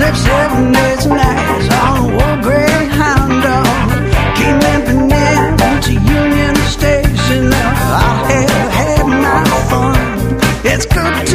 lived 7 days and nights on a war greyhound dog. Came limping in to Union Station. I have had my fun. It's good